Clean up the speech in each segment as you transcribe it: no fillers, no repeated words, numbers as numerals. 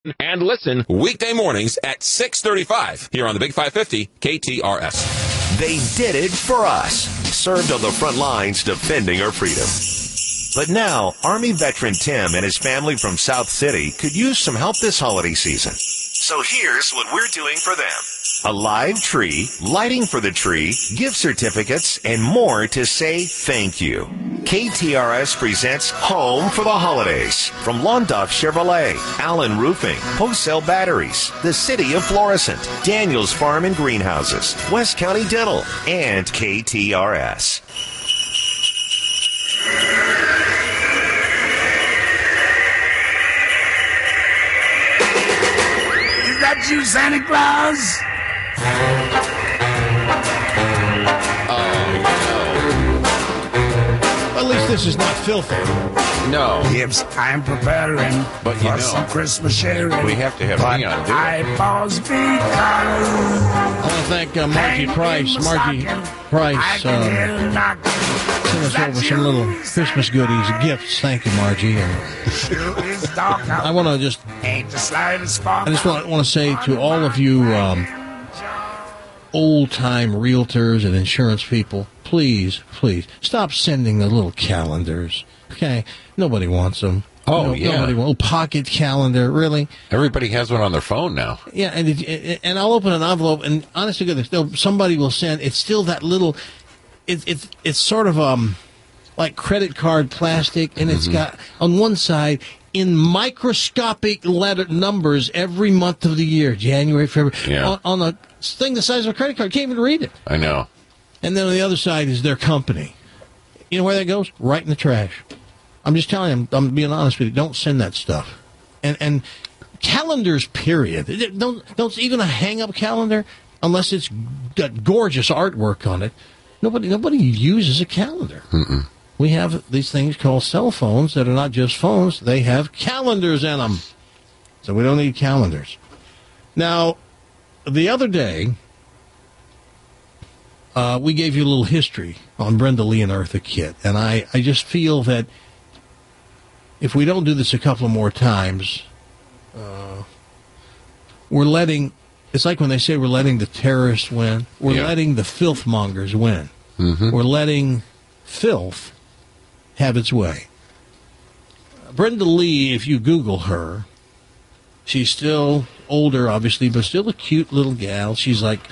And listen weekday mornings at 6:35 here on the Big 550 KTRS. They did it for us. Served on the front lines defending our freedom. But now, Army veteran Tim and his family from South City could use some help this holiday season. So here's what we're doing for them. A live tree, lighting for the tree, gift certificates, and more to say thank you. KTRS presents Home for the Holidays from Londoff Chevrolet, Allen Roofing, Post-Cell Batteries, the City of Florissant, Daniels Farm and Greenhouses, West County Dental, and KTRS. Is that you, Santa Claus? At least this is not filthy. No. Yes, I'm preparing But you for know, some Christmas sharing. we have to have but Leon do it. I pause because I want to thank Margie Price. Margie Price sent us over some little Christmas goodies, gifts. Thank you, Margie. And I want to just want to say to all of you old-time realtors and insurance people, please stop sending the little calendars. Okay, nobody wants them. Oh, yeah. Nobody wants pocket calendar. Really? Everybody has one on their phone now. Yeah, and I'll open an envelope, and honest to goodness, somebody will send. It's still that little. It's sort of like credit card plastic, and it's got on one side in microscopic letter numbers every month of the year, January, February, on a thing the size of a credit card. You can't even read it. I know. And then on the other side is their company. You know where that goes? Right in the trash. I'm just telling you, I'm being honest with you. Don't send that stuff. And calendars, period. Don't even a hang-up calendar, unless it's got gorgeous artwork on it. Nobody uses a calendar. Mm-mm. We have these things called cell phones that are not just phones. They have calendars in them. So we don't need calendars. Now, the other day, we gave you a little history on Brenda Lee and Eartha Kitt. And I just feel that if we don't do this a couple more times, we're letting, it's like when they say we're letting the terrorists win. We're letting the filthmongers win. Mm-hmm. We're letting filth have its way. Brenda Lee, if you Google her, she's still older, obviously, but still a cute little gal. She's like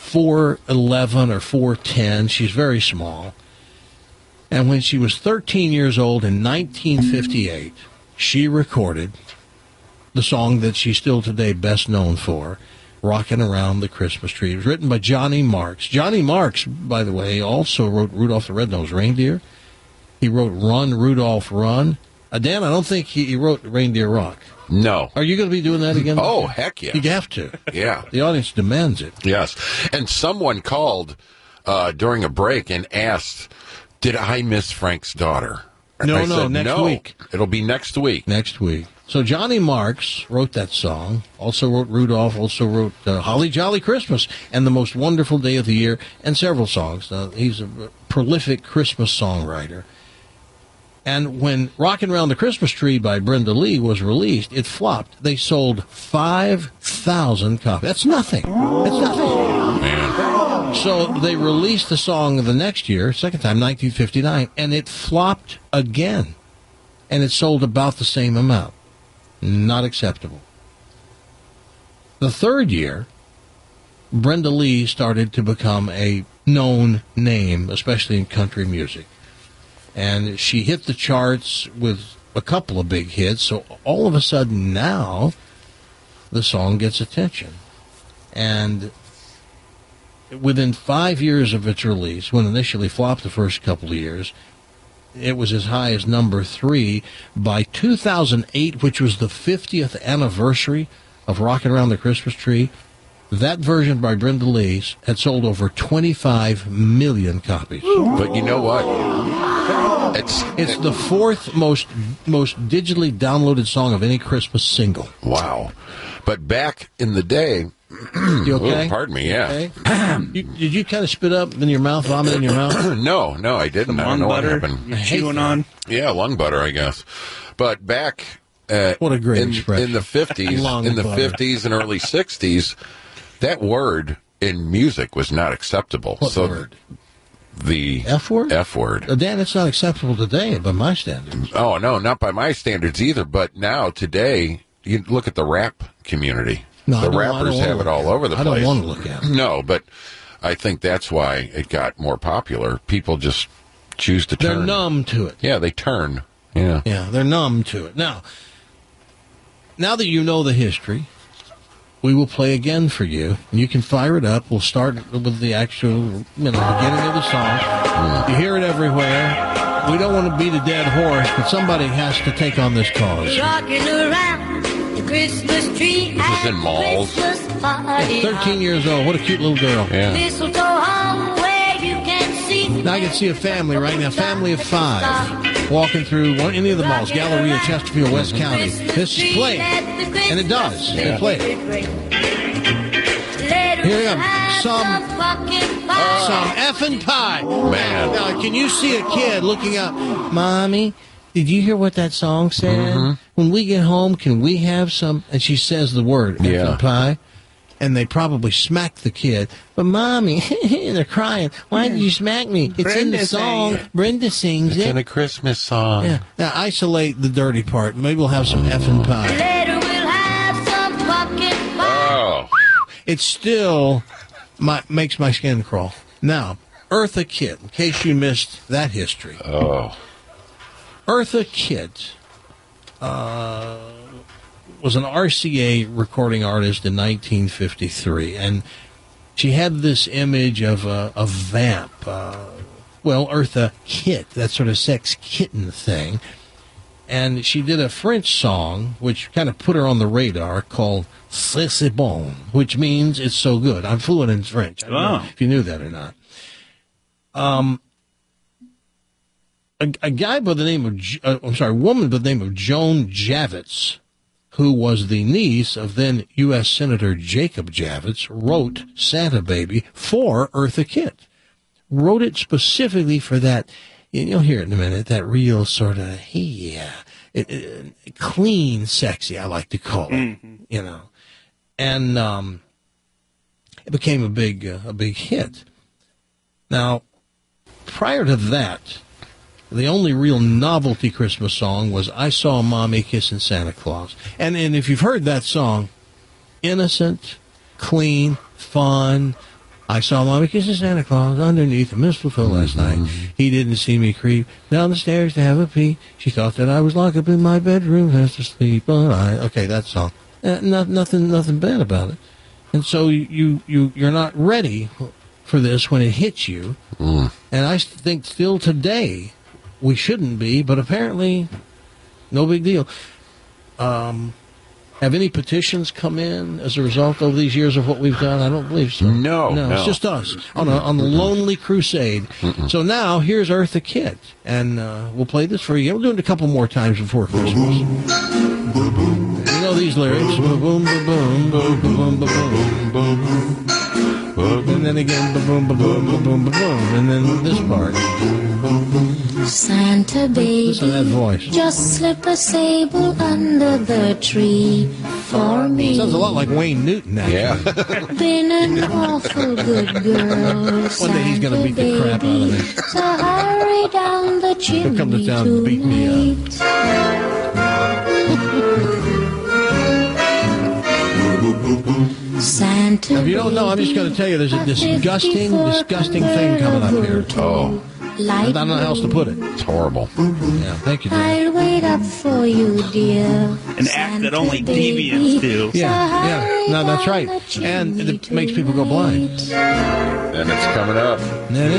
4'11" or 4'10". She's very small. And when she was 13 years old in 1958, she recorded the song that she's still today best known for, Rockin' Around the Christmas Tree. It was written by Johnny Marks. Johnny Marks, by the way, also wrote Rudolph the Red-Nosed Reindeer. He wrote Run, Rudolph, Run. Dan, I don't think he wrote Reindeer Rock. No. Are you going to be doing that again? Oh, heck yeah. You have to. Yeah. The audience demands it. Yes. And someone called during a break and asked, did I miss Frank's daughter? And I said, next week. It'll be next week. Next week. So Johnny Marks wrote that song, also wrote Rudolph, also wrote Holly Jolly Christmas and The Most Wonderful Day of the Year, and several songs. He's a prolific Christmas songwriter. And when Rockin' Around the Christmas Tree by Brenda Lee was released, it flopped. They sold 5,000 copies. That's nothing. That's nothing. Man. So they released the song the next year, second time, 1959, and it flopped again. And it sold about the same amount. Not acceptable. The third year, Brenda Lee started to become a known name, especially in country music. And she hit the charts with a couple of big hits, so all of a sudden now the song gets attention. And within 5 years of its release, when initially flopped the first couple of years, it was as high as number 3. By 2008, which was the 50th anniversary of Rockin' Around the Christmas Tree, that version by Brenda Lee had sold over 25 million copies. But you know what? It's the fourth most digitally downloaded song of any Christmas single. Wow. But back in the day... You okay? Oh, pardon me, yeah. Okay? Did you kind of spit up in your mouth, vomit in your mouth? No, I didn't. I don't know what happened. Chewing on. Yeah, lung butter, I guess. But back What a great in expression. the 50s, Long in the butter. 50s and early 60s, that word in music was not acceptable. What so word? The F word? F word. Dan, it's not acceptable today by my standards. Oh, no, not by my standards either. But now, today, you look at the rap community. No, I the don't- I rappers don't have wanna it all look at over the it. I place. don't want to look at it. No, but I think that's why it got more popular. People just choose to They're turn. numb to it. Yeah, they turn. Yeah. Yeah, they're numb to it. Now that you know the history, we will play again for you. You can fire it up. We'll start with the actual, beginning of the song. You hear it everywhere. We don't want to beat a dead horse, but somebody has to take on this cause. Rocking around the Christmas tree. This is in malls. 13 years old. What a cute little girl. Yeah. Mistletoe hung where you can see. Now I can see a family right now, family of 5, walking through any of the malls, Galleria, Chesterfield, West County. This is playing, and it does. They play it. Here we go. Some effing pie. Man. Now, can you see a kid looking up, Mommy, did you hear what that song said? When we get home, can we have some? And she says the word, Yeah. effing pie. And they probably smack the kid. But Mommy, and they're crying. Why did you smack me? It's in the Brenda song. sang Brenda sings It's it. in a Christmas song. Yeah. Now isolate the dirty part. Maybe we'll have some effing pie. Later we'll have some pumpkin pie. Oh. It still makes my skin crawl. Now, Eartha Kitt, in case you missed that history. Oh. Eartha Kitt was an RCA recording artist in 1953, and she had this image of a vamp. Eartha Kitt, that sort of sex kitten thing. And she did a French song, which kind of put her on the radar, called C'est bon, which means it's so good. I'm fluent in French. I don't know if you knew that or not. A guy by the name of, woman by the name of Joan Javits, who was the niece of then U.S. Senator Jacob Javits, wrote Santa Baby for Eartha Kitt. Wrote it specifically for that, you'll hear it in a minute, that real sort of, clean, sexy, I like to call it, And it became a big hit. Now, prior to that, the only real novelty Christmas song was I Saw Mommy Kissing Santa Claus. And if you've heard that song, innocent, clean, fun. I saw Mommy kissing Santa Claus underneath the mistletoe last night. He didn't see me creep down the stairs to have a peek. She thought that I was locked up in my bedroom fast asleep. Okay, that song. Nothing bad about it. And so you're not ready for this when it hits you. And I think still today we shouldn't be, but apparently no big deal. Have any petitions come in as a result of these years of what we've done? I don't believe so. No. It's just us on a lonely crusade. So now here's Eartha Kitt, and we'll play this for you. We'll do it a couple more times before Christmas. You know these lyrics. Boom, boom, boom, boom, boom, boom, boom, boom. And then again, boom, boom, boom, boom, boom, boom, and then this part. Santa baby, Listen to that voice. just slip a sable under the tree for me. Sounds a lot like Wayne Newton, actually. Yeah. Been an awful good girl. One day he's going to beat the crap out of me. So hurry down the chimney He'll come to town and beat me up. Santa If you don't know, I'm just going to tell you there's a disgusting thing coming up here. Oh. I don't know how else to put it. It's horrible. Yeah, thank you, Dan. I'll wait up for you, dear. An act that only deviants do. Yeah. No, that's right. And it makes people go blind. And it's coming up. That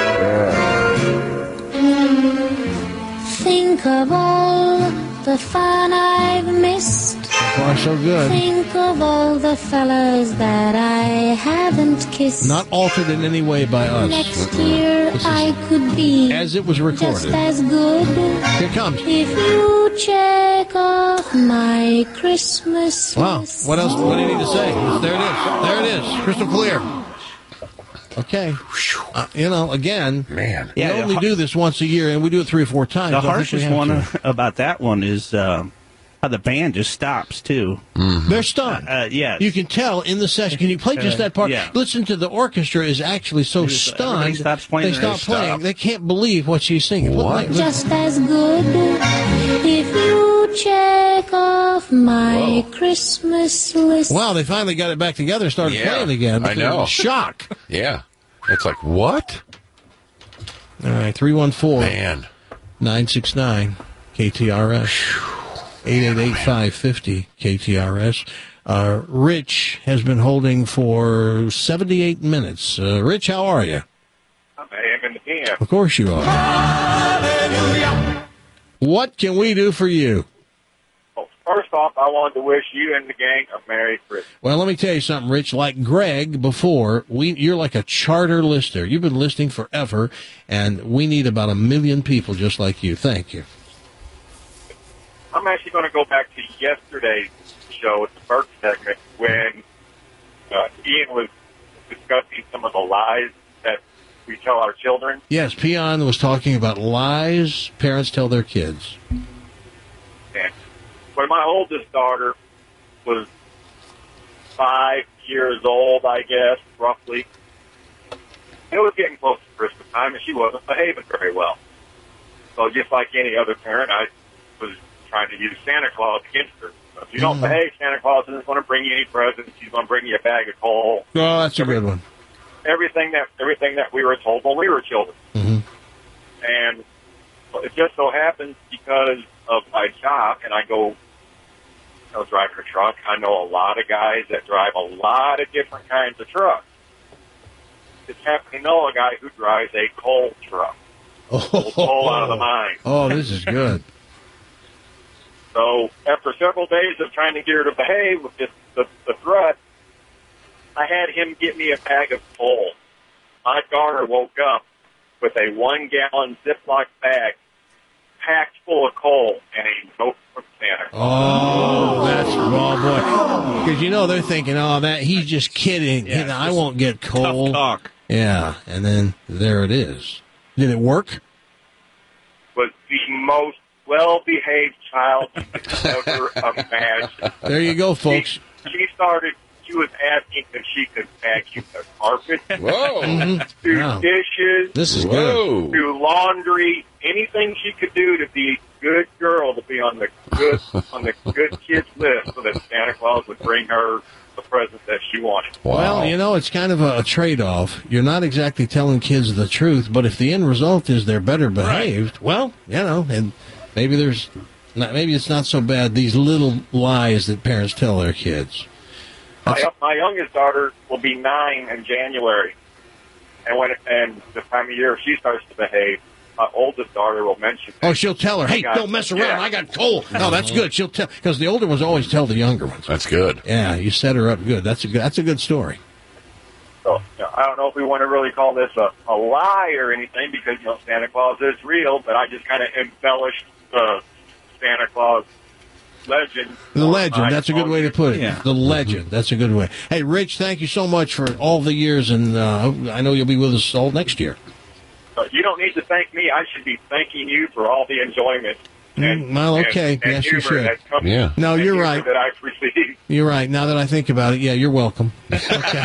is. Think of all the fun I've missed. So far, so good. Think of all the fellas that I haven't kissed. Not altered in any way by us. Next year This is I could be as it was just recorded. as good. Here it comes. If you check off my Christmas Wow. list. What else? What do you need to say? There it is. There it is. Crystal clear. Okay. Again, Man. we Yeah, only do this once a year, and we do it 3 or 4 times. The I don't think we harshest have one to. about that one is How the band just stops, too. They're stunned. Yes. You can tell in the session. Can you play just that part? Yeah. Listen to the orchestra is actually so stunned. Everybody stops playing. They stop playing. They can't believe what she's singing. What? Just as good if you check off my Christmas list. Wow, they finally got it back together and started playing again. I know. Shock. Yeah. It's like, what? All right, 314. Man. 969 KTRS. 888-550 KTRS. Rich has been holding for 78 minutes. Rich, how are you? I'm in the PM. Of course you are. What can we do for you? Well, first off, I wanted to wish you and the gang a Merry Christmas. Well, let me tell you something, Rich. Like Greg before, you're like a charter listener. You've been listening forever, and we need about 1 million people just like you. Thank you. I'm actually going to go back to yesterday's show at the Burke segment when Ian was discussing some of the lies that we tell our children. Yes, Peon was talking about lies parents tell their kids. And when my oldest daughter was 5 years old, I guess, roughly, it was getting close to Christmas time, and she wasn't behaving very well. So just like any other parent, I was trying to use Santa Claus against her. So if you don't behave, Santa Claus isn't going to bring you any presents. He's going to bring you a bag of coal. Oh, that's a good one. Everything that we were told when we were children. Mm-hmm. And it just so happens because of my job, and I was driving a truck. I know a lot of guys that drive a lot of different kinds of trucks. Just happen to know a guy who drives a coal truck. Coal out of the mine. Oh, this is good. So after several days of trying to get her to behave with just the threat, I had him get me a bag of coal. My daughter woke up with a 1-gallon Ziploc bag packed full of coal and a note from Santa. Oh, that's boy. Because they're thinking, he's just kidding. Yeah, I won't get coal. Tough talk. Yeah, and then there it is. Did it work? Was the most well-behaved child you could ever imagine. There you go, folks. She was asking if she could vacuum the carpet, Whoa. do Wow. dishes, This is good. do laundry, anything she could do to be a good girl, to be on the good kids list, so that Santa Claus would bring her the present that she wanted. Wow. Well, it's kind of a trade-off. You're not exactly telling kids the truth, but if the end result is they're better behaved, well, and maybe it's not so bad, these little lies that parents tell their kids. My youngest daughter will be 9 in January, and the time of year she starts to behave, my oldest daughter will mention. Oh, she'll tell her, hey, don't mess around. Yeah. I got coal. No, that's good. She'll tell, because the older ones always tell the younger ones. That's good. Yeah, you set her up good. That's a good story. So I don't know if we want to really call this a lie or anything, because Santa Claus is real, but I just kind of embellished the Santa Claus legend. The legend, that's a good way to put it. Yeah. The legend, that's a good way. Hey, Rich, thank you so much for all the years, and I know you'll be with us all next year. You don't need to thank me. I should be thanking you for all the enjoyment. Well, okay. And Yes, you humor should. that comes- Yeah. No, and you're humor right. That I've received. You're right. Now that I think about it, yeah, you're welcome. Okay.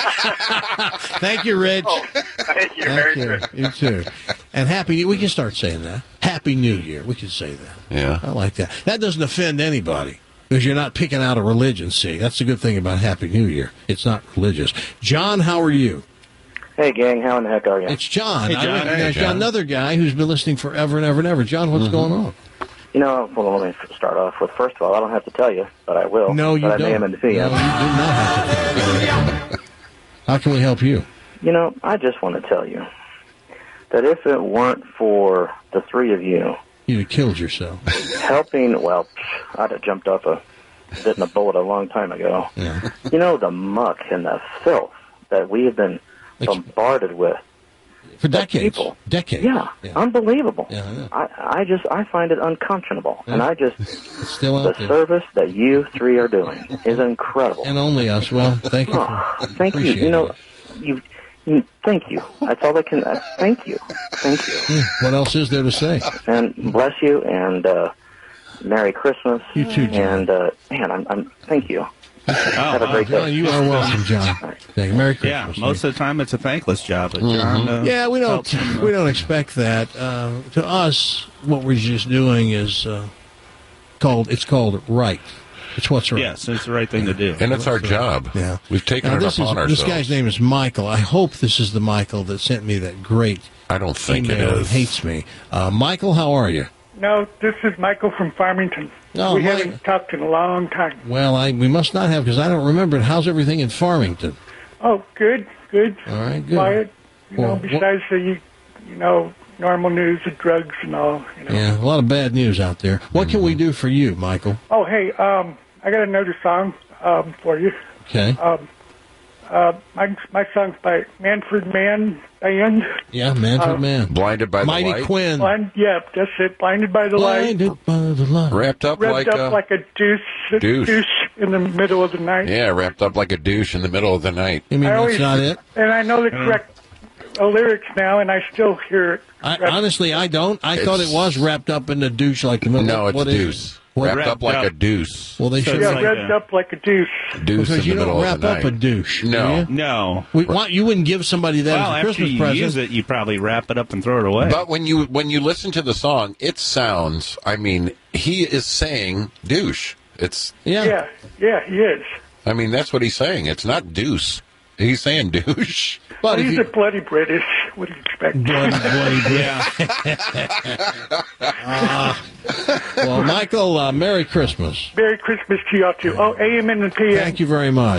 Thank you, Rich. Oh, thank you. Merry Christmas. You too. And we can start saying that. Happy New Year. We can say that. Yeah. I like that. That doesn't offend anybody because you're not picking out a religion, see. That's the good thing about Happy New Year. It's not religious. John, how are you? Hey, gang, how in the heck are you? It's John. Hey, John. I recognize Hey, John. another guy who's been listening forever and ever and ever. John, what's going on? Well, let me start off with, first of all, I don't have to tell you, but I will. No, you but don't. I may am in the No, you PM. do not have to. How can we help you? I just want to tell you that if it weren't for the three of you You'd have killed yourself. helping, well, I'd have jumped off bitten a bullet a long time ago. Yeah. The muck and the filth that we have been bombarded with. For decades. People. Decades. Yeah, unbelievable. Yeah, I know. I find it unconscionable. Yeah. And It's still the out there. service that you three are doing is incredible. And only us. Well, thank you. Thank you. Appreciate Thank you. That's all I can. Thank you. Thank you. What else is there to say? And bless you. And Merry Christmas. You too, John. And, man, I'm thank you. Have a great John, day. you are welcome, John. Thank you. Merry Christmas. Yeah, most of the time it's a thankless job, but John. Yeah, we don't expect that. To us, what we're just doing is called right. It's what's right. Yes, it's the right thing to do. And it's our job. Yeah. We've taken it upon ourselves. This guy's name is Michael. I hope this is the Michael that sent me that great I don't think email. it is. He hates me. Michael, how are you? No, this is Michael from Farmington. No, we haven't talked in a long time. Well, we must not have because I don't remember it. How's everything in Farmington? Oh, good. All right, good. Quiet. Well, besides the, normal news of drugs and all. Yeah, a lot of bad news out there. What can we do for you, Michael? Oh, hey, I got another song for you. Okay. My song's by Manfred Mann Band. Yeah, Manfred Mann. Blinded by the Mighty light. Quinn. Yep, that's it. Blinded by the light. Blinded by the light. Wrapped up like a douche in the middle of the night. Yeah, wrapped up like a douche in the middle of the night. You mean that's not it? And I know the correct lyrics now, and I still hear it. Honestly, I don't. I thought it was wrapped up in a douche like the middle. No, it's what deuce. Wrapped up like a deuce. Well, they should have wrapped up like a douche. Deuce because in the middle you don't of the wrap up night. a douche. No. Do you? No. You wouldn't give somebody that as a after Christmas you present. use it, you probably wrap it up and throw it away. But when you listen to the song, it sounds. I mean, he is saying douche. It's Yeah, he is. I mean, that's what he's saying. It's not deuce. He's saying douche. But He's a bloody British. What do you expect? Well, Michael, Merry Christmas. Merry Christmas to y'all too. Oh, AM and PM. Thank you very much.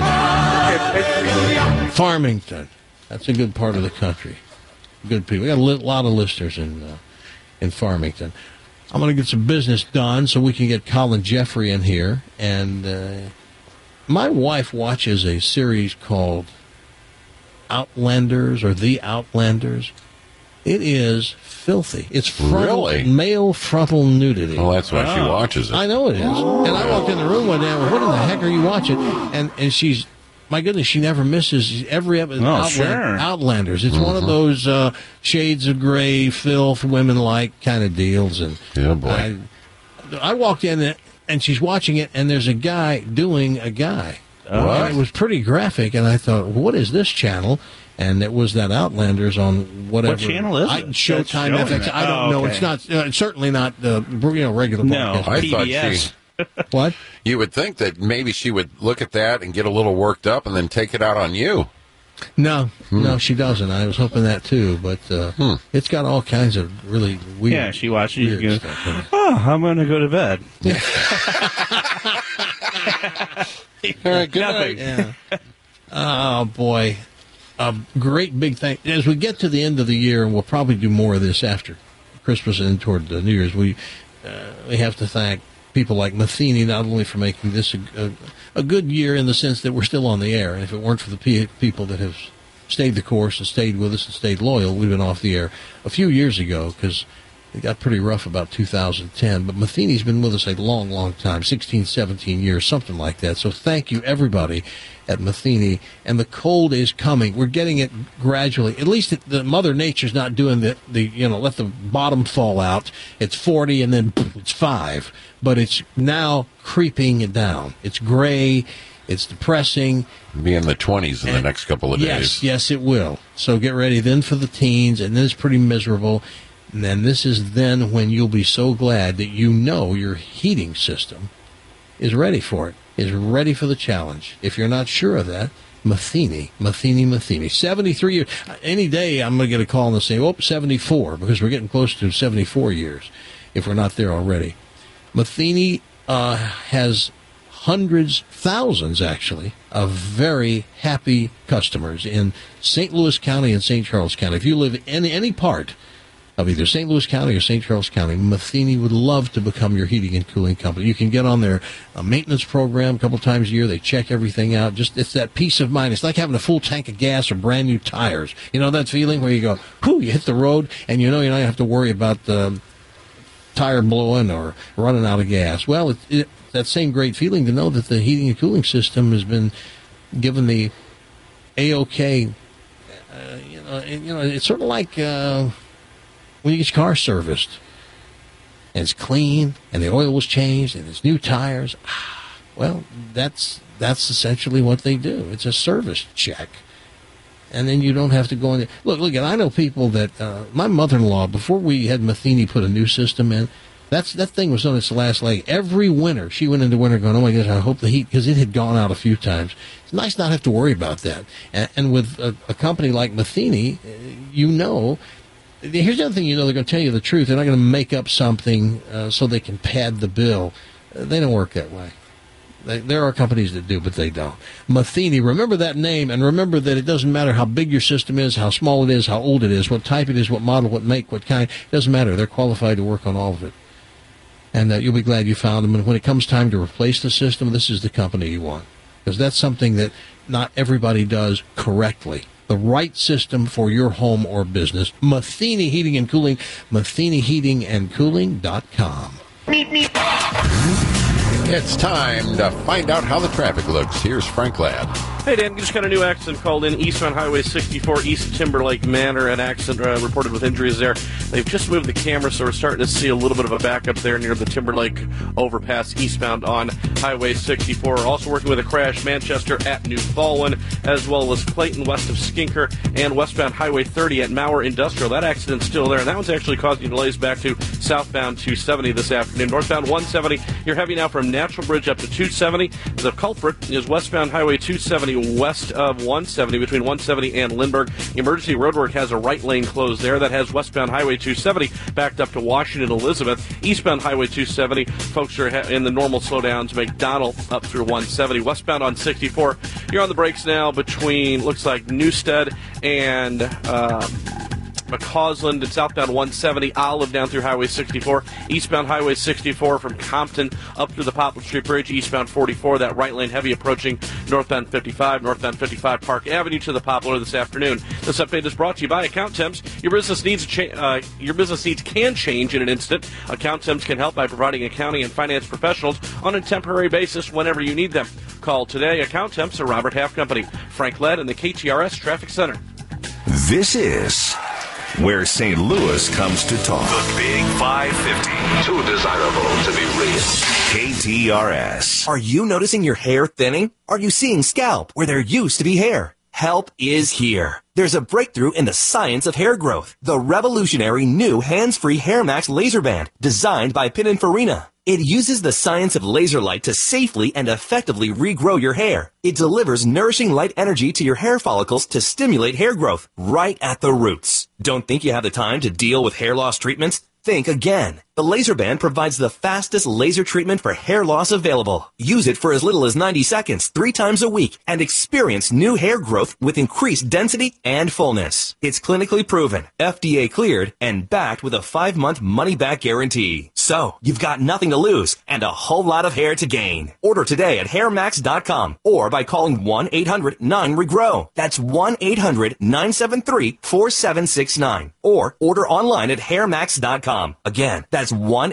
Farmington. That's a good part of the country. Good people. We got a lot of listeners in Farmington. I'm going to get some business done so we can get Colin Jeffrey in here. And my wife watches a series called Outlanders or The Outlanders. It is filthy. It's male frontal nudity. Well, that's why she watches it. I know it is. And I walked in the room one day and went, what in the heck are you watching? And she's, my goodness, she never misses every episode. Outlanders. It's one of those shades of gray, filth, women-like kind of deals. And yeah, boy. I walked in and she's watching it, and there's a guy doing a guy. And it was pretty graphic, and I thought, what is this channel? And it was that Outlanders on whatever. What channel is it? Showtime, FX. I don't know. Okay. It's not. It's certainly not the regular. No, broadcast. I PBS. thought What? You would think that maybe she would look at that and get a little worked up and then take it out on you. No, she doesn't. I was hoping that too, but it's got all kinds of really weird. Yeah, she watches. Weird Goes, stuff. I'm going to go to bed. All right, good night. Yeah. Oh boy, a great big thing. As we get to the end of the year, and we'll probably do more of this after Christmas and toward the New Year's. We have to thank people like Matheny not only for making this a good year in the sense that we're still on the air, and if it weren't for the people that have stayed the course and stayed with us and stayed loyal, we'd been off the air a few years ago because it got pretty rough about 2010. But Matheny's been with us a long, long time, 16, 17 years, something like that. So thank you, everybody at Matheny. And the cold is coming. We're getting it gradually. At least the Mother Nature's not doing the let the bottom fall out. It's 40 and then it's 5. But it's now creeping down. It's gray. It's depressing. Be in the 20s in the next couple of days. Yes, it will. So get ready then for the teens, and then it's pretty miserable. And then this is then when you'll be so glad that you know your heating system is ready for it, is ready for the challenge. If you're not sure of that, Matheny. 73 years. Any day I'm going to get a call and they'll say, 74, because we're getting close to 74 years if we're not there already. Matheny has hundreds, thousands actually, of very happy customers in St. Louis County and St. Charles County. If you live in any part of either St. Louis County or St. Charles County, Matheny would love to become your heating and cooling company. You can get on their maintenance program a couple times a year. They check everything out. It's that peace of mind. It's like having a full tank of gas or brand new tires. You know that feeling where you go, you hit the road and you know you don't have to worry about the tire blowing or running out of gas. Well, it's that same great feeling to know that the heating and cooling system has been given the A-OK. It's sort of like when you get your car serviced and it's clean, and the oil was changed, and it's new tires. Well, that's essentially what they do. It's a service check. And then you don't have to go in there. Look, and I know people that, my mother-in-law, before we had Matheny put a new system in, that thing was on its last leg. Every winter, she went into winter going, oh my gosh, I hope the heat, because it had gone out a few times. It's nice not have to worry about that. And with a company like Matheny, you know, here's the other thing you know, they're going to tell you the truth. They're not going to make up something so they can pad the bill. They don't work that way. There are companies that do, but they don't. Matheny, remember that name, and remember that it doesn't matter how big your system is, how small it is, how old it is, what type it is, what model, what make, what kind. It doesn't matter. They're qualified to work on all of it. And you'll be glad you found them. And when it comes time to replace the system, this is the company you want. Because that's something that not everybody does correctly. The right system for your home or business. Matheny Heating and Cooling, MathenyHeatingandCooling.com. It's time to find out how the traffic looks. Here's Frank Ladd. Hey, Dan, just got a new accident called in eastbound Highway 64, East Timberlake Manor. An accident reported with injuries there. They've just moved the camera, so we're starting to see a little bit of a backup there near the Timberlake overpass eastbound on Highway 64. Also working with a crash, Manchester at New Baldwin, as well as Clayton west of Skinker and westbound Highway 30 at Mauer Industrial. That accident's still there, and that one's actually causing delays back to southbound 270 this afternoon. Northbound 170, you're heavy now from Natural Bridge up to 270. The culprit is westbound Highway 270 west of 170 between 170 and Lindbergh. Emergency roadwork has a right lane closed there. That has westbound Highway 270 backed up to Washington Elizabeth. Eastbound Highway 270, folks are in the normal slowdowns. McDonald up through 170. Westbound on 64, you're on the brakes now between, looks like, Newstead and McCausland and southbound 170, Olive down through Highway 64, eastbound Highway 64 from Compton up through the Poplar Street Bridge, eastbound 44, that right lane heavy approaching northbound 55 Park Avenue to the Poplar this afternoon. This update is brought to you by Account Temps. Your business needs can change in an instant. Account Temps can help by providing accounting and finance professionals on a temporary basis whenever you need them. Call today. Account Temps, a Robert Half Company. Frank Ladd in the KTRS Traffic Center. This is where St. Louis comes to talk. The Big 550. Too desirable to be real. KTRS. Are you noticing your hair thinning? Are you seeing scalp where there used to be hair? Help is here. There's a breakthrough in the science of hair growth. The revolutionary new hands-free HairMax laser band, designed by Pininfarina. It uses the science of laser light to safely and effectively regrow your hair. It delivers nourishing light energy to your hair follicles to stimulate hair growth right at the roots. Don't think you have the time to deal with hair loss treatments? Think again. The laser band provides the fastest laser treatment for hair loss available. Use it for as little as 90 seconds, 3 times a week, and experience new hair growth with increased density and fullness. It's clinically proven, FDA cleared, and backed with a 5-month money-back guarantee. So, you've got nothing to lose and a whole lot of hair to gain. Order today at hairmax.com or by calling 1-800-9REGROW. That's 1-800-973-4769. Or order online at hairmax.com. Again, that's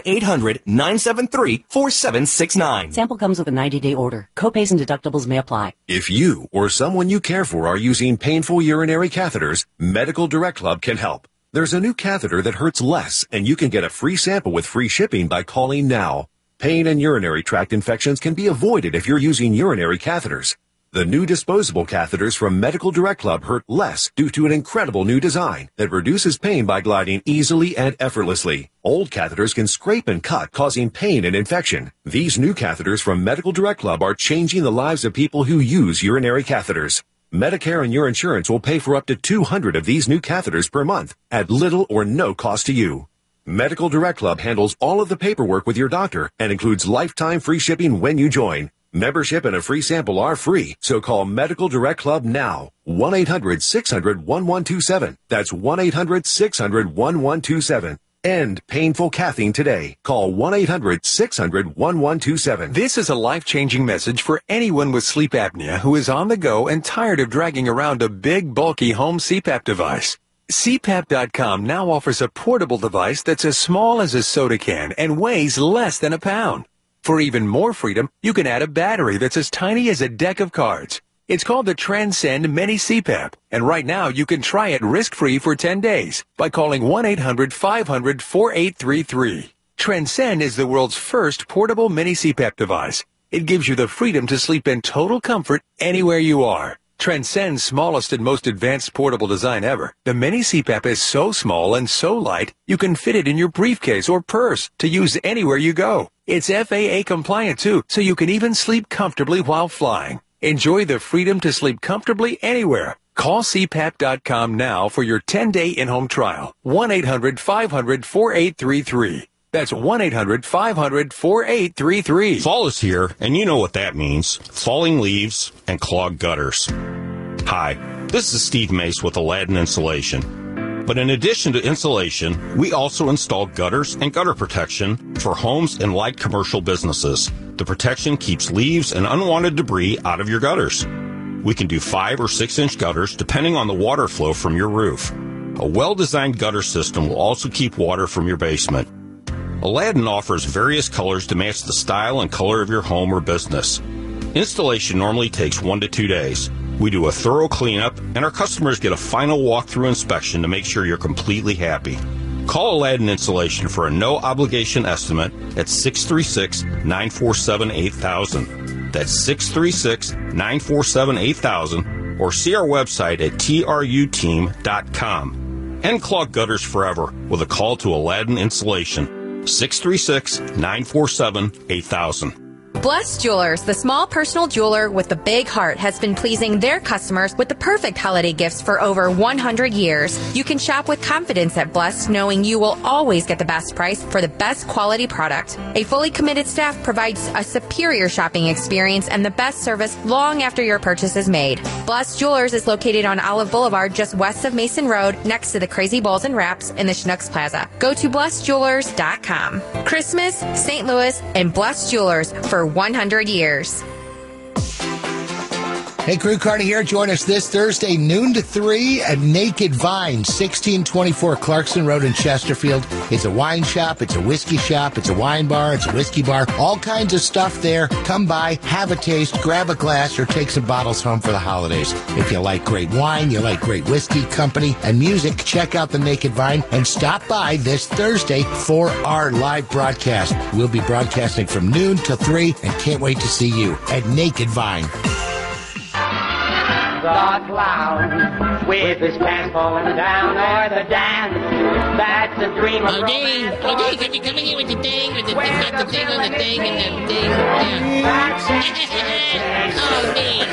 1-800-973-4769. Sample comes with a 90-day order. Copays and deductibles may apply. If you or someone you care for are using painful urinary catheters, Medical Direct Club can help. There's a new catheter that hurts less, and you can get a free sample with free shipping by calling now. Pain and urinary tract infections can be avoided if you're using urinary catheters. The new disposable catheters from Medical Direct Club hurt less due to an incredible new design that reduces pain by gliding easily and effortlessly. Old catheters can scrape and cut, causing pain and infection. These new catheters from Medical Direct Club are changing the lives of people who use urinary catheters. Medicare and your insurance will pay for up to 200 of these new catheters per month at little or no cost to you. Medical Direct Club handles all of the paperwork with your doctor and includes lifetime free shipping when you join. Membership and a free sample are free, so call Medical Direct Club now. 1-800-600-1127. That's 1-800-600-1127. End painful cathing today. Call 1-800-600-1127. This is a life-changing message for anyone with sleep apnea who is on the go and tired of dragging around a big, bulky home CPAP device. CPAP.com now offers a portable device that's as small as a soda can and weighs less than a pound. For even more freedom, you can add a battery that's as tiny as a deck of cards. It's called the Transcend Mini CPAP, and right now you can try it risk-free for 10 days by calling 1-800-500-4833. Transcend is the world's first portable mini CPAP device. It gives you the freedom to sleep in total comfort anywhere you are. Transcend's smallest and most advanced portable design ever. The mini CPAP is so small and so light, you can fit it in your briefcase or purse to use anywhere you go. It's FAA compliant too, so you can even sleep comfortably while flying. Enjoy the freedom to sleep comfortably anywhere. Call CPAP.com now for your 10-day in-home trial. 1-800-500-4833. That's 1-800-500-4833. Fall is here, and you know what that means. Falling leaves and clogged gutters. Hi, this is Steve Mace with Aladdin Insulation. But in addition to insulation, we also install gutters and gutter protection for homes and light commercial businesses. The protection keeps leaves and unwanted debris out of your gutters. We can do 5 or 6 inch gutters depending on the water flow from your roof. A well-designed gutter system will also keep water from your basement. Aladdin offers various colors to match the style and color of your home or business. Installation normally takes 1 to 2 days. We do a thorough cleanup, and our customers get a final walkthrough inspection to make sure you're completely happy. Call Aladdin Insulation for a no-obligation estimate at 636-947-8000. That's 636-947-8000, or see our website at truteam.com. End clogged gutters forever with a call to Aladdin Insulation. 636-947-8000. Blessed Jewelers, the small personal jeweler with the big heart, has been pleasing their customers with the perfect holiday gifts for over 100 years. You can shop with confidence at Blessed, knowing you will always get the best price for the best quality product. A fully committed staff provides a superior shopping experience and the best service long after your purchase is made. Blessed Jewelers is located on Olive Boulevard, just west of Mason Road, next to the Crazy Bowls and Wraps in the Schnucks Plaza. Go to blessedjewelers.com. Christmas, St. Louis, and Blessed Jewelers for 100 years. Hey, Crew Carney here. Join us this Thursday, noon to 3 at Naked Vine, 1624 Clarkson Road in Chesterfield. It's a wine shop, it's a whiskey shop, it's a wine bar, it's a whiskey bar, all kinds of stuff there. Come by, have a taste, grab a glass, or take some bottles home for the holidays. If you like great wine, you like great whiskey, company, and music, check out the Naked Vine and stop by this Thursday for our live broadcast. We'll be broadcasting from noon to 3 and can't wait to see you at Naked Vine. The clown with his pants falling down, or the dance that's a dream of romance. Dave, can you come in here with the thing, with the thing on the thing, and the thing? Oh, Dave.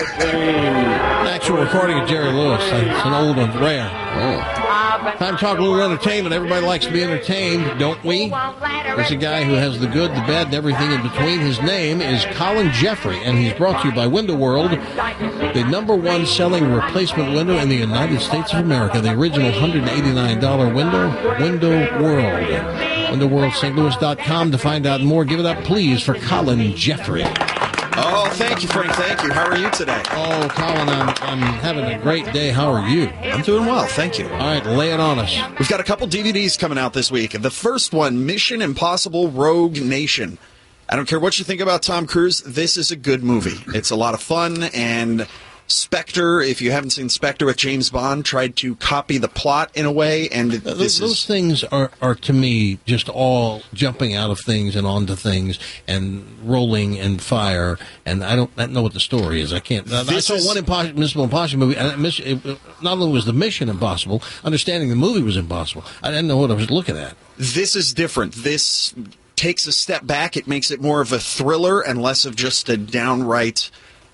Actual recording of Jerry Lewis. It's an old one, rare. Time to talk a little entertainment. Everybody likes to be entertained, don't we? There's a guy who has the good, the bad, and everything in between. His name is Colin Jeffrey, and he's brought to you by Window World, the number one selling replacement window in the United States of America. The original $189 window, Window World. WindowWorldStLouis.com to find out more. Give it up, please, for Colin Jeffrey. Oh, thank you, Frank. Thank you. How are you today? Oh, Colin, I'm having a great day. How are you? I'm doing well, thank you. All right, lay it on us. We've got a couple DVDs coming out this week. The first one, Mission Impossible Rogue Nation. I don't care what you think about Tom Cruise, this is a good movie. It's a lot of fun, and Spectre, if you haven't seen Spectre with James Bond, tried to copy the plot in a way, and those things are to me just all jumping out of things and onto things and rolling and fire, and I don't know what the story is. I can't. I saw one Mission Impossible movie, and not only was the mission impossible, understanding the movie was impossible. I didn't know what I was looking at. This is different. This takes a step back. It makes it more of a thriller and less of just a downright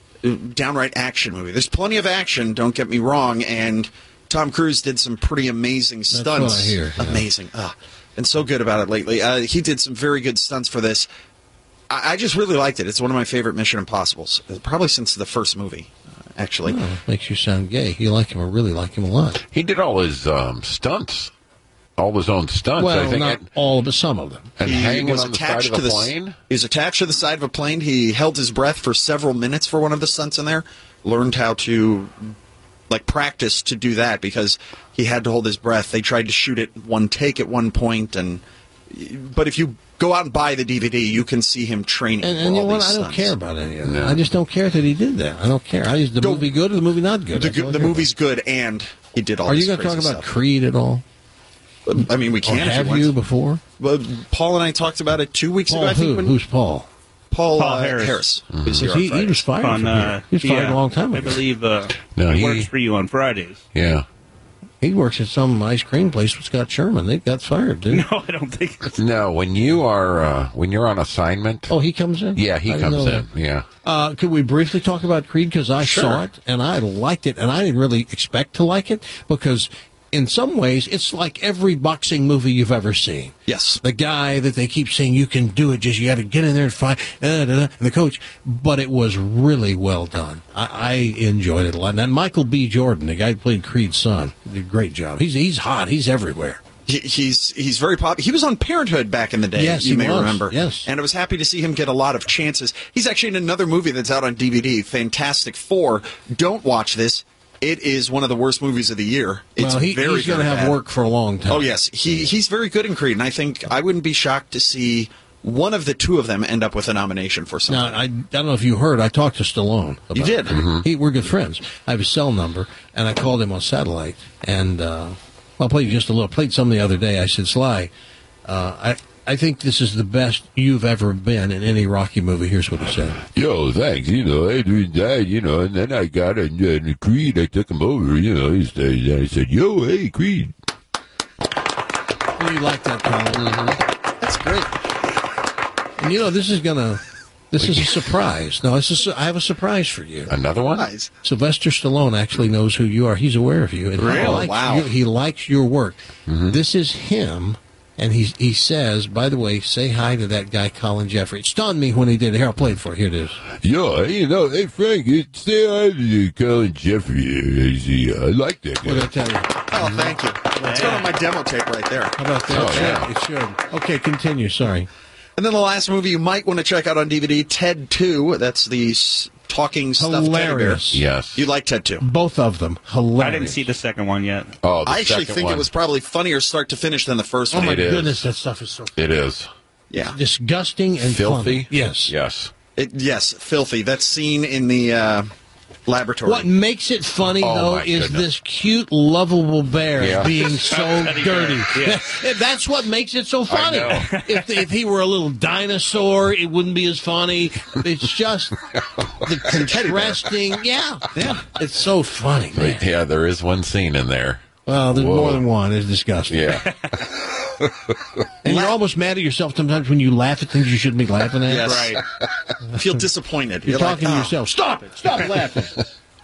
action movie. There's plenty of action, don't get me wrong, and Tom Cruise did some pretty amazing stunts. That's what I hear. Yeah. Amazing. Been so good about it lately. He did some very good stunts for this. I just really liked it. It's one of my favorite Mission Impossibles, probably since the first movie, actually. Oh, makes you sound gay. You like him. I really like him a lot. He did all his stunts. All his own stunts, well, I think. Not all, but some of them. And hanging on the side of a plane? He was attached to the side of a plane. He held his breath for several minutes for one of the stunts in there. Learned how to, practice to do that because he had to hold his breath. They tried to shoot it one take at one point, but if you go out and buy the DVD, you can see him training. And you know what? I don't care about any of that. No. I just don't care that he did that. I don't care. Is the movie good or the movie not good? The movie's good, and he did all this crazy stuff. Are you going to talk about Creed at all? I mean, we can. Or if have want. you before? Well, Paul and I talked about it 2 weeks Paul ago. I think. Who's Paul? Paul Harris. Who's here on He Friday. was fired from here. He was fired a long time ago. I believe No, he he- works for you on Fridays. Yeah. He works at some ice cream place with Scott Sherman. They got fired, didn't No, I don't think. No, when you are when you're on assignment. Oh, he comes in? Yeah, he I didn't comes know in. Yeah. Could we briefly talk about Creed? Because I Sure. saw it, and I liked it, and I didn't really expect to like it, because in some ways, it's like every boxing movie you've ever seen. Yes. The guy that they keep saying, you can do it, just you got to get in there and fight, and the coach. But it was really well done. I enjoyed it a lot. And Michael B. Jordan, the guy who played Creed's son, did a great job. He's hot. He's everywhere. He's very popular. He was on Parenthood back in the day. Yes, you he may was. remember. Yes. And I was happy to see him get a lot of chances. He's actually in another movie that's out on DVD, Fantastic Four. Don't watch this. It is one of the worst movies of the year. It's Well, he's very, going to very have bad. work for a long time. Oh, yes. He's very good in Creed, and I think I wouldn't be shocked to see one of the two of them end up with a nomination for something. Now, I don't know if you heard, I talked to Stallone about You did? it. Mhm. We're good friends. I have his cell number, and I called him on satellite, and I'll play you just a little. Played some the other day. I said, Sly, I think this is the best you've ever been in any Rocky movie. Here's what he said. Yo, thanks. Adrian died, and then I got and Creed, I took him over, I said, yo, hey, Creed. You like that, Colin? That's great. And this is a surprise. No, I have a surprise for you. Another one? Nice. Sylvester Stallone actually knows who you are. He's aware of you. And Really? He likes Wow. he likes your work. This is him. And he says, by the way, say hi to that guy, Colin Jeffrey. It stunned me when he did it. Here, I'll play it for you. Here it is. Yo, hey, Frank, say hi to Colin Jeffrey. I like that guy. What did I tell you? Oh, thank you. It's got on my demo tape right there. How about that? It should. Okay, continue. Sorry. And then the last movie you might want to check out on DVD, Ted 2. That's the talking stuffed teddy bear. Hilarious. Yes. You like Ted 2? Both of them. Hilarious. I didn't see the second one yet. Oh, the I actually second think one. it was probably funnier start to finish than the first Oh, one. my It is. goodness, that stuff is so It is. Yeah. disgusting and Filthy? funny. Yes. Yes. Yes, filthy. That scene in the laboratory. What makes it funny, Oh, though, my is goodness. this cute, lovable bear Yeah. being so dirty. Yeah. That's what makes it so funny. know. If he were a little dinosaur, it wouldn't be as funny. It's just the contrasting. Yeah. It's so funny, man. Yeah, there is one scene in there. Well, there's Whoa. more than one. It's disgusting. Yeah. And you're almost mad at yourself sometimes when you laugh at things you shouldn't be laughing at. Yes. Right. Feel disappointed. You're talking like, to "Oh." yourself. Stop it. Stop laughing.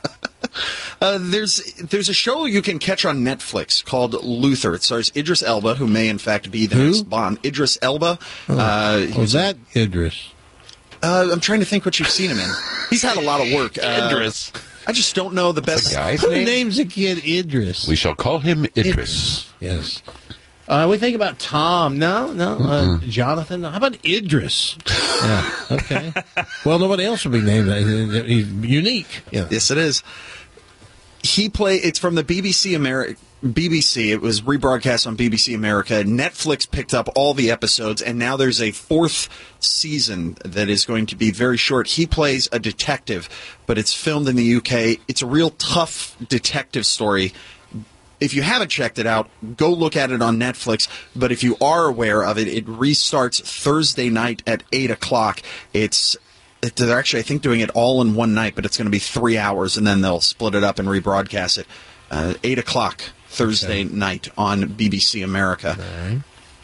There's a show you can catch on Netflix called Luther. It stars Idris Elba, who may in fact be the Who? next Bond. Idris Elba. Was that Idris? I'm trying to think what you've seen him in. He's had a lot of work. Idris. I just don't know the best. Guy's Who name? names a kid Idris? We shall call him Idris. Yes. We think about Tom. No. Jonathan. How about Idris? Yeah. Okay. Well, nobody else will be named. He's unique. Yeah. Yes, it is. It's from the BBC America. BBC. It was rebroadcast on BBC America. Netflix picked up all the episodes, and now there's a fourth season that is going to be very short. He plays a detective, but it's filmed in the UK. It's a real tough detective story. If you haven't checked it out, go look at it on Netflix. But if you are aware of it, it restarts Thursday night at 8 o'clock. They're actually, I think, doing it all in one night, but it's going to be 3 hours, and then they'll split it up and rebroadcast it. 8 o'clock Thursday night on BBC America. Right.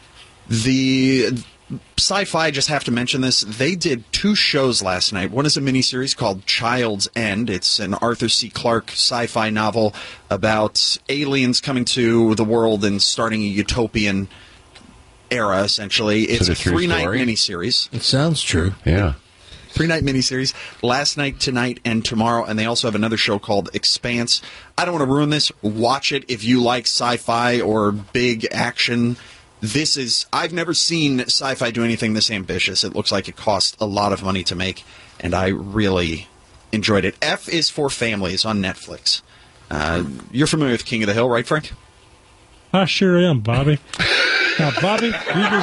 The Sci-Fi, just have to mention this, they did two shows last night. One is a miniseries called Child's End. It's an Arthur C. Clarke sci-fi novel about aliens coming to the world and starting a utopian era, essentially. It's a true 3-night story? miniseries. It sounds true. Yeah. 3-night miniseries, last night, tonight, and tomorrow, and they also have another show called Expanse. I don't want to ruin this. Watch it if you like sci-fi or big action. I've never seen sci-fi do anything this ambitious. It looks like it cost a lot of money to make, and I really enjoyed it. F is for Families on Netflix. You're familiar with King of the Hill, right, Frank? I sure am, Bobby. Now, Bobby,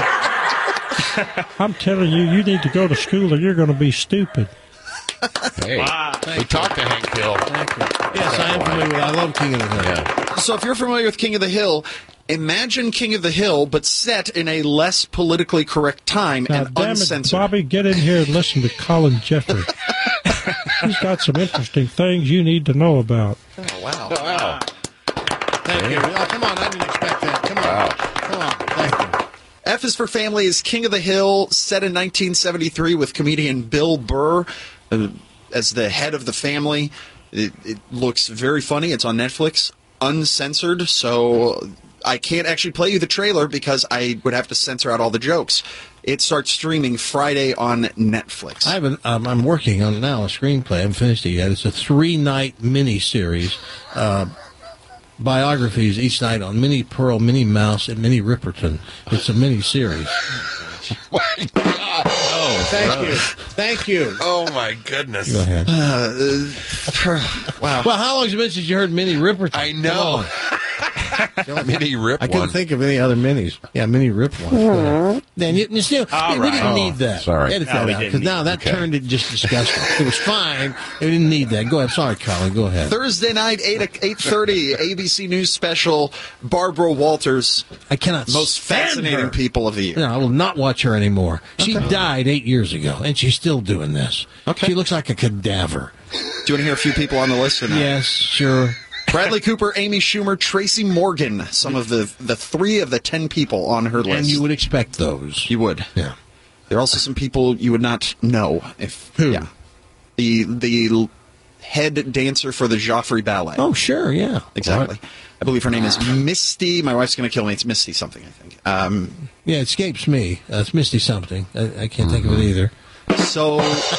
I'm telling you, you need to go to school or you're going to be stupid. Hey, we talked to Hank Hill. Yes, I am familiar with it. I love King of the Hill. Yeah. So if you're familiar with King of the Hill, Imagine King of the Hill, but set in a less politically correct time Now, and damn uncensored. it, Bobby, get in here and listen to Colin Jeffrey. He's got some interesting things you need to know about. Oh, wow. Wow. Thank you. Oh, come on, I didn't expect that. Come on. Come on. Thank you. F is for Family is King of the Hill, set in 1973 with comedian Bill Burr as the head of the family. It looks very funny. It's on Netflix, uncensored, so I can't actually play you the trailer because I would have to censor out all the jokes. It starts streaming Friday on Netflix. I'm working on now a screenplay. I haven't finished it yet. It's a 3-night mini-series. Biographies each night on Minnie Pearl, Minnie Mouse, and Minnie Ripperton. It's a mini-series. My God. Oh, thank you. Thank you. Oh, my goodness. Go ahead. Wow. Well, how long has it been since you heard Minnie Ripperton? I know. Mini Rip I couldn't one. think of any other minis. Yeah, Minnie Rip one. Then you still, All we right. didn't need that. Sorry. Edit No, that we out, didn't because need now it. that Okay. turned it just disgusting. It was fine. We didn't need that. Go ahead. Sorry, Colin. Go ahead. Thursday night, 8:30, ABC News special, Barbara Walters. I cannot Most stand fascinating her. people of the year. No, I will not watch her anymore. She died 8 years ago, and she's still doing this. Okay. She looks like a cadaver. Do you want to hear a few people on the list or not? Yes, sure. Bradley Cooper, Amy Schumer, Tracy Morgan, some of the 3 of the 10 people on her list. And you would expect those. You would. Yeah. There are also some people you would not know. Who? Yeah. The head dancer for the Joffrey Ballet. Oh, sure, yeah. Exactly. I believe her name is Misty. My wife's going to kill me. It's Misty something, I think. Yeah, it escapes me. It's Misty something. I can't think of it either. So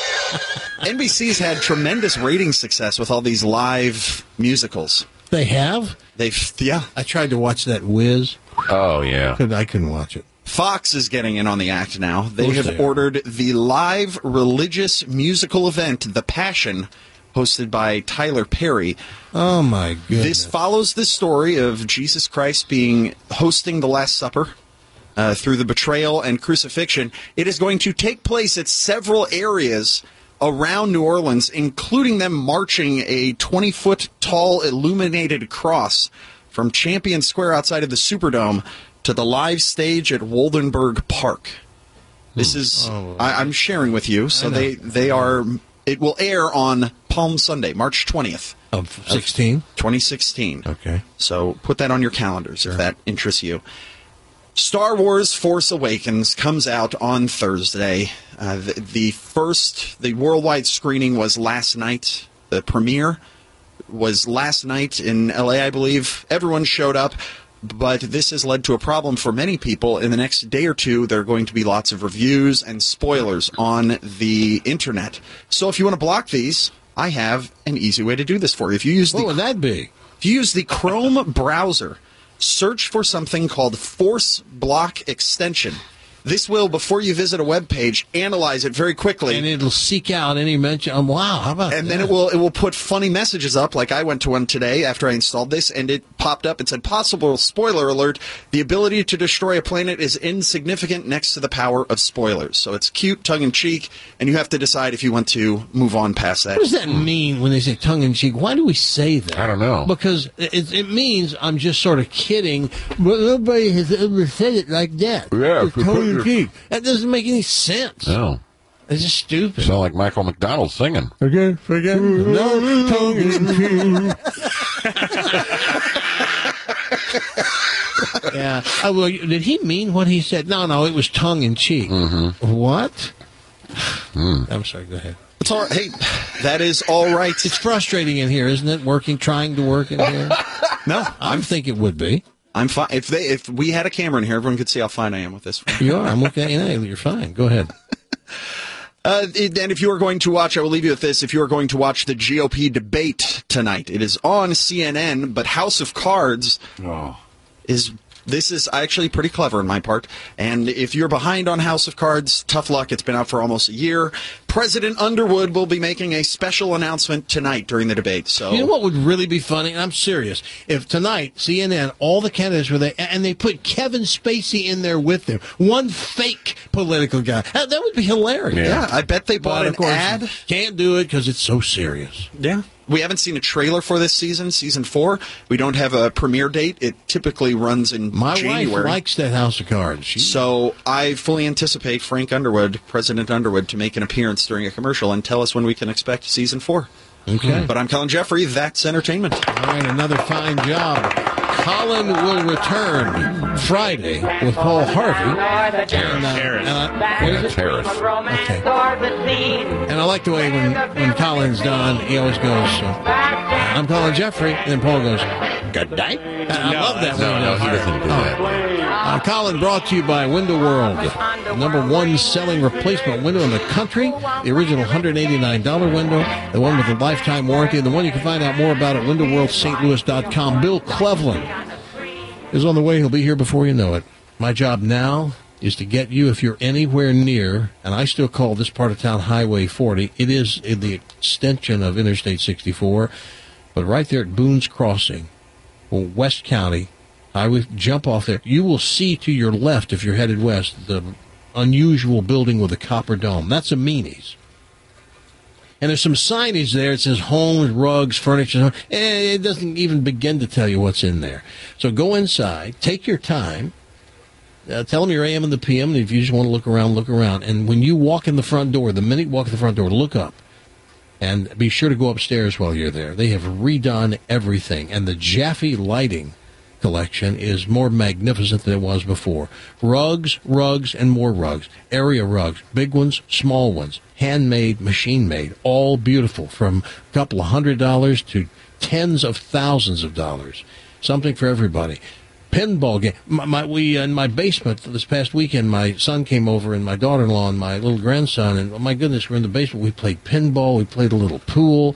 NBC's had tremendous rating success with all these live musicals. They have? Yeah. I tried to watch that Wiz. Oh, yeah. I couldn't watch it. Fox is getting in on the act now. They course have they are. ordered the live religious musical event, The Passion, hosted by Tyler Perry. Oh, my goodness. This follows the story of Jesus Christ hosting the Last Supper through the betrayal and crucifixion. It is going to take place at several areas around New Orleans, including them marching a 20-foot tall illuminated cross from Champion Square outside of the Superdome to the live stage at Woldenberg Park. This is I'm sharing with you, so they are. It will air on Palm Sunday, March 20th. Of 16? 2016. Okay. So put that on your calendars if that interests you. Star Wars Force Awakens comes out on Thursday. The worldwide screening was last night. The premiere was last night in LA, I believe. Everyone showed up, but this has led to a problem for many people. In the next day or two, there are going to be lots of reviews and spoilers on the internet. So if you want to block these, I have an easy way to do this for you. If you use What would that be? If you use the Chrome browser, search for something called Force Block Extension. This will, before you visit a web page, analyze it very quickly. And it'll seek out any mention. Wow, how about And that? then it will put funny messages up, like I went to one today after I installed this, and it popped up and said, possible spoiler alert, the ability to destroy a planet is insignificant next to the power of spoilers. So it's cute, tongue-in-cheek, and you have to decide if you want to move on past that. What does that mean when they say tongue-in-cheek? Why do we say that? I don't know. Because it means I'm just sort of kidding, but nobody has ever said it like that. Yeah, It's if you put your- tongue-in-cheek. That doesn't make any sense. No. It's just stupid. Sound like Michael McDonald singing. Forget, no tongue-in-cheek. Yeah. Well, did he mean what he said? No, it was tongue-in-cheek. Mm-hmm. What? I'm sorry, go ahead. It's all right. Hey, that is all right. It's frustrating in here, isn't it? Trying to work in here. No, I think it would be. I'm fine. If we had a camera in here, everyone could see how fine I am with this. You are. I'm looking at you now. You're fine. Go ahead. And if you are going to watch, I will leave you with this. If you are going to watch the GOP debate tonight, it is on CNN, but House of Cards is actually pretty clever on my part. And if you're behind on House of Cards, tough luck. It's been out for almost a year. President Underwood will be making a special announcement tonight during the debate. So You know what would really be funny? And I'm serious. If tonight, CNN, all the candidates were there, and they put Kevin Spacey in there with them, one fake political guy. That would be hilarious. Yeah, I bet they bought But an of course, ad. Can't do it because it's so serious. Yeah. We haven't seen a trailer for this season 4. We don't have a premiere date. It typically runs in January. My wife likes that House of Cards. So I fully anticipate Frank Underwood, President Underwood, to make an appearance during a commercial and tell us when we can expect season 4. Okay. But I'm Colin Jeffrey. That's entertainment. All right, another fine job. Colin will return Friday with Paul Harvey. Harris. What is it? Harris. Okay. And I like the way when Colin's done, he always goes, I'm Colin Jeffrey, and then Paul goes, good night. I love that. No, he doesn't do that. Colin brought to you by Window World, number one selling replacement window in the country. The original $189 window, the one with the lifetime warranty, and the one you can find out more about at windowworldstlouis.com. Bill Cleveland is on the way. He'll be here before you know it. My job now is to get you, if you're anywhere near, and I still call this part of town Highway 40. It is in the extension of Interstate 64, but right there at Boone's Crossing, West County, I would jump off there. You will see to your left, if you're headed west, the unusual building with a copper dome. That's Amini's. And there's some signage there. It says homes, rugs, furniture. And it doesn't even begin to tell you what's in there. So go inside, take your time, tell them your AM and the PM, and if you just want to look around. And when you walk in the front door, the minute you walk in the front door, look up. And be sure to go upstairs while you're there. They have redone everything. And the Jaffe lighting collection is more magnificent than it was before. Rugs, and more rugs. Area rugs, big ones, small ones, handmade, machine-made, all beautiful, from a couple of $100 to tens of thousands of dollars. Something for everybody. Pinball game. We in my basement this past weekend, my son came over and my daughter-in-law and my little grandson, and oh my goodness, we're in the basement. We played pinball. We played a little pool.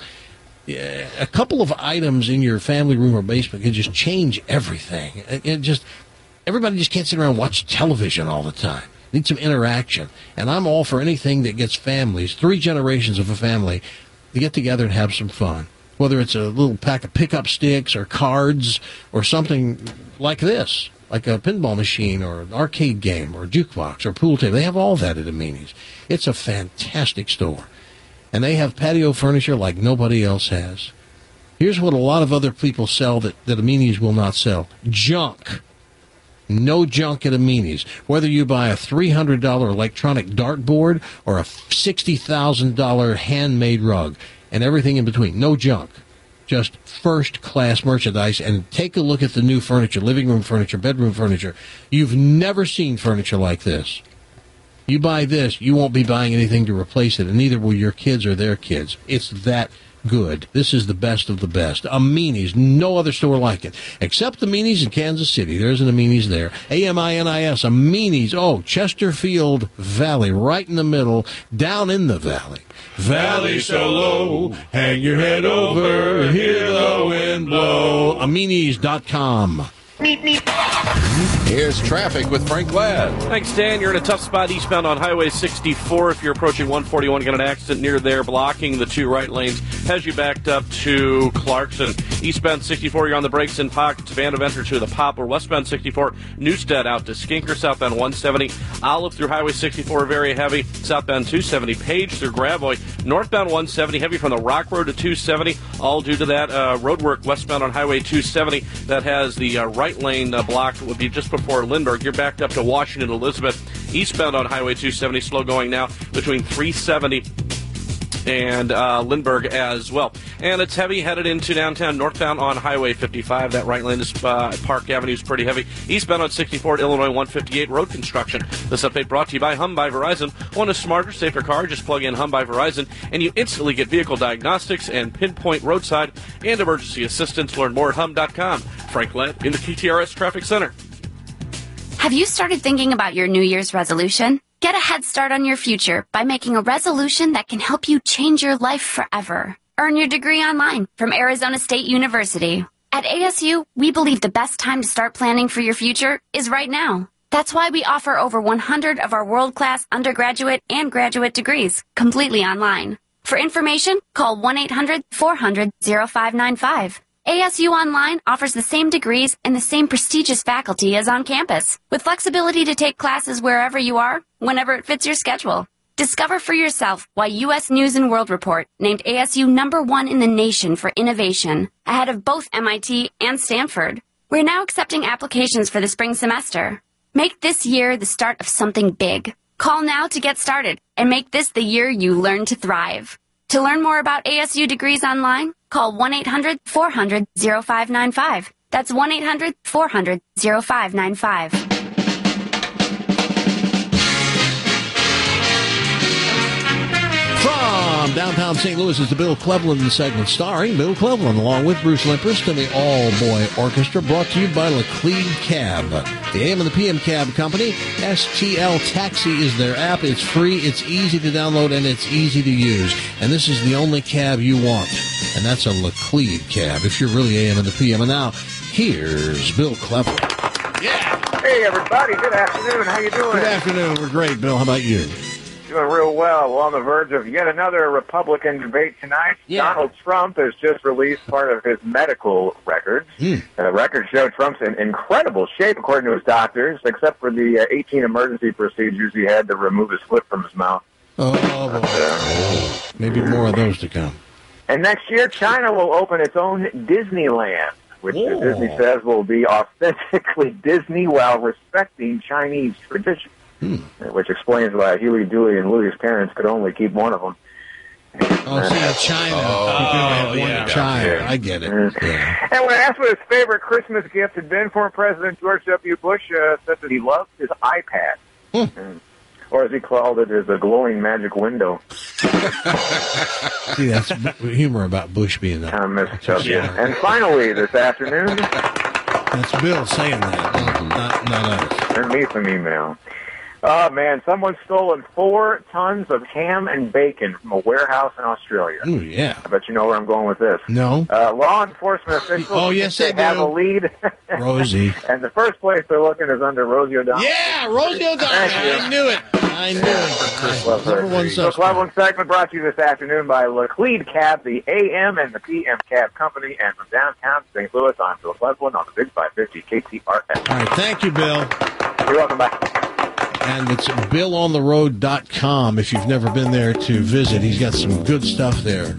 A couple of items in your family room or basement can just change everything. Everybody just can't sit around and watch television all the time. Need some interaction. And I'm all for anything that gets families, 3 generations of a family, to get together and have some fun. Whether it's a little pack of pickup sticks or cards or something like this, like a pinball machine or an arcade game or a jukebox or pool table. They have all that at Amini's. It's a fantastic store. And they have patio furniture like nobody else has. Here's what a lot of other people sell that Amini's will not sell. Junk. No junk at Amini's. Whether you buy a $300 electronic dartboard or a $60,000 handmade rug and everything in between. No junk. Just first-class merchandise. And take a look at the new furniture, living room furniture, bedroom furniture. You've never seen furniture like this. You buy this, you won't be buying anything to replace it, and neither will your kids or their kids. It's that good. This is the best of the best. Amini's, no other store like it. Except Amini's in Kansas City. There's an Amini's there. Aminis, Amini's. Oh, Chesterfield Valley, right in the middle, down in the valley. Valley so low, hang your head over, hear the wind blow. Aminis.com. Here's traffic with Frank Ladd. Thanks, Dan. You're in a tough spot eastbound on Highway 64. If you're approaching 141, got an accident near there blocking the 2 right lanes. Has you backed up to Clarkson. Eastbound 64, you're on the brakes in pockets. Vanderventer to the Poplar. Westbound 64, Newstead out to Skinker. Southbound 170, Olive through Highway 64, very heavy. Southbound 270, Page through Gravois. Northbound 170, heavy from the Rock Road to 270, all due to that road work westbound on Highway 270 that has the right lane blocked. Would be just before Lindbergh. You're backed up to Washington Elizabeth. Eastbound on Highway 270, slow going now between 370 and Lindbergh as well. And it's heavy headed into downtown. Northbound on Highway 55. That right lane is Park Avenue is pretty heavy. Eastbound on 64 at Illinois 158, road construction. This update brought to you by Hum by Verizon. Want a smarter, safer car? Just plug in Hum by Verizon, and you instantly get vehicle diagnostics and pinpoint roadside and emergency assistance. Learn more at hum.com. Frank Ladd in the TTRS Traffic Center. Have you started thinking about your New Year's resolution? Get a head start on your future by making a resolution that can help you change your life forever. Earn your degree online from Arizona State University. At ASU, we believe the best time to start planning for your future is right now. That's why we offer over 100 of our world-class undergraduate and graduate degrees completely online. For information, call 1-800-400-0595. ASU Online offers the same degrees and the same prestigious faculty as on campus, with flexibility to take classes wherever you are, whenever it fits your schedule. Discover for yourself why U.S. News & World Report named ASU #1 in the nation for innovation, ahead of both MIT and Stanford. We're now accepting applications for the spring semester. Make this year the start of something big. Call now to get started and make this the year you learn to thrive. To learn more about ASU degrees online, call 1-800-400-0595. That's 1-800-400-0595. From downtown St. Louis is the Bill Cleveland segment starring Bill Cleveland along with Bruce Limprist and the all-boy orchestra, brought to you by Laclede Cab. The AM and the PM Cab Company. STL Taxi is their app. It's free, it's easy to download, and it's easy to use. And this is the only cab you want. And that's a Laclede Cab if you're really AM and the PM. And now, here's Bill Cleveland. Yeah. Hey, everybody. Good afternoon. How you doing? Good afternoon. We're great, Bill. How about you? Doing real well. We're on the verge of yet another Republican debate tonight. Yeah. Donald Trump has just released part of his medical records. And the records show Trump's in incredible shape, according to his doctors, except for the 18 emergency procedures he had to remove his foot from his mouth. Oh, boy. Maybe more of those to come. And next year, China will open its own Disneyland, which Disney says will be authentically Disney while respecting Chinese tradition. Which explains why Huey, Dewey, and Louie's parents could only keep one of them. Oh, see, China. One child. Yeah. I get it. Yeah. And when asked what his favorite Christmas gift had been for President George W. Bush, said that he loved his iPad. Or as he called it, is a glowing magic window. See, that's humor about Bush being that. And finally, this afternoon... That's Bill saying that, not us. Send me some email. Oh, man, someone's stolen 4 tons of ham and bacon from a warehouse in Australia. Ooh, yeah. I bet you know where I'm going with this. No. Law enforcement officials they have a lead. Rosie. And the first place they're looking is under Rosie O'Donnell. Yeah, Rosie O'Donnell. I knew it. Number one suspect. The Cleveland segment brought to you this afternoon by Laclede Cab, the AM and the PM Cab Company, and from downtown St. Louis, I'm Bill Cleveland on the Big 550 KTRS. All right, thank you, Bill. You're welcome back. And it's BillOnTheRoad.com if you've never been there to visit. He's got some good stuff there.